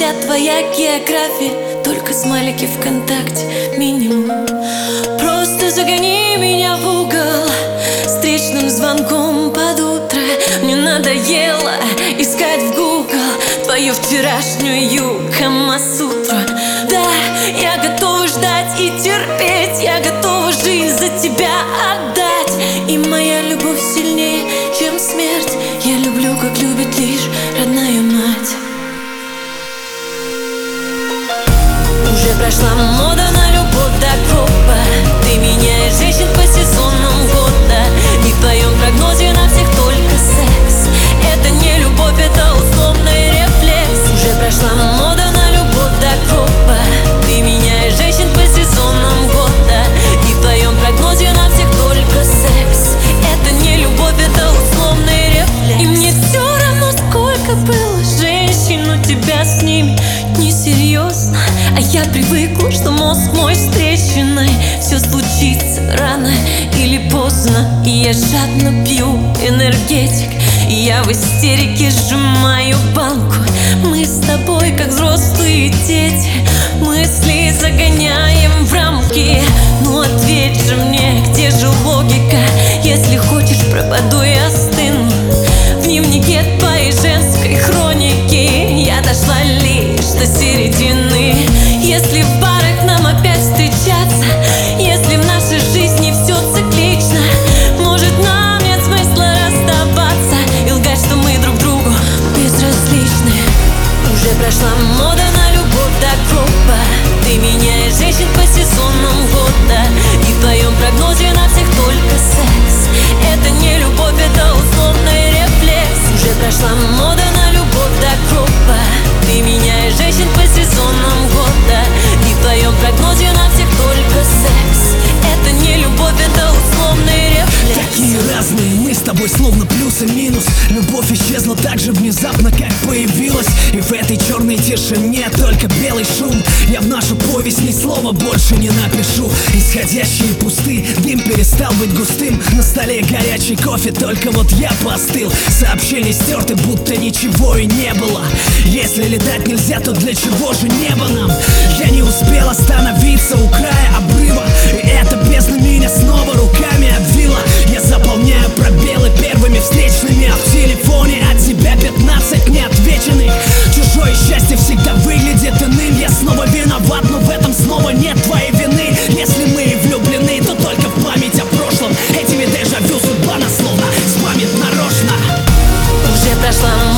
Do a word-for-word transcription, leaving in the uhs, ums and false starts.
вся твоя география, только смайлики ВКонтакте минимум. Просто загони меня в угол встречным звонком под утро. Мне надоело искать в Google твою вчерашнюю Камасутру. Да, я готова ждать и терпеть, я готова жизнь за тебя отдать. И моя любовь сильнее, чем смерть. Я люблю, как любит лишь родная мать. Уже прошла мода на любовь до гроба. Ты меняешь женщин по сезонам года. И в твоем прогнозе на всех только секс. Это не любовь, это условный рефлекс. Уже прошла мода на любовь до гроба. Ты меняешь женщин по сезонам года. И в твоем прогнозе на всех только секс. Это не любовь, это условный рефлекс. И мне все равно, сколько было женщин, у тебя с ними несерьезно. А я привыкла, что мозг мой с трещиной. Все случится рано или поздно. И я жадно пью энергетик. И я в истерике сжимаю банку. Мы с тобой как взрослые дети. Мысли загоняем в рамки. Ну ответь же мне, где же логика? Если хочешь, пропаду и остыну в дневнике твоей женской хроники. Я дошла лишь до середины. Если в барах нам опять встречаться, если в нашей жизни все циклично, может, нам нет смысла расставаться и лгать, что мы друг другу безразличны. Уже прошла мода на любовь до гроба. Ты меняешь женщин по сезонам года. И в твоем прогнозе на всех только секс. Это не любовь, это условный рефлекс. Уже прошла мода на любовь до гроба. Ты меняешь женщин по сезонам года. И в твоем прогнозе на всех только секс. Это не любовь, это условный рефлекс. Такие разные мы с тобой, словно плюс и минус. Любовь исчезла так же внезапно, как появилась. И в этой черной тишине только белый шум. Я в нашу повесть ни слова больше не напишу. Исходящие пусты, дым перестал быть густым. На столе горячий кофе, только вот я постыл. Сообщения стерты, будто ничего и не было. Если летать нельзя, то для чего же небо нам? Я не успел остановиться у края обрыва. И эта бездна меня снова руками обвила. Я заполняю пробелы первыми встречными. А в телефоне от тебя пятнадцать неотвеченных. Чужое счастье всегда выглядит иным. Я снова виноват, но в этом снова нет твоей вины. Если мы и влюблены, то только в память о прошлом. Этими дежавю судьба нас словно спамит нарочно. Уже прошла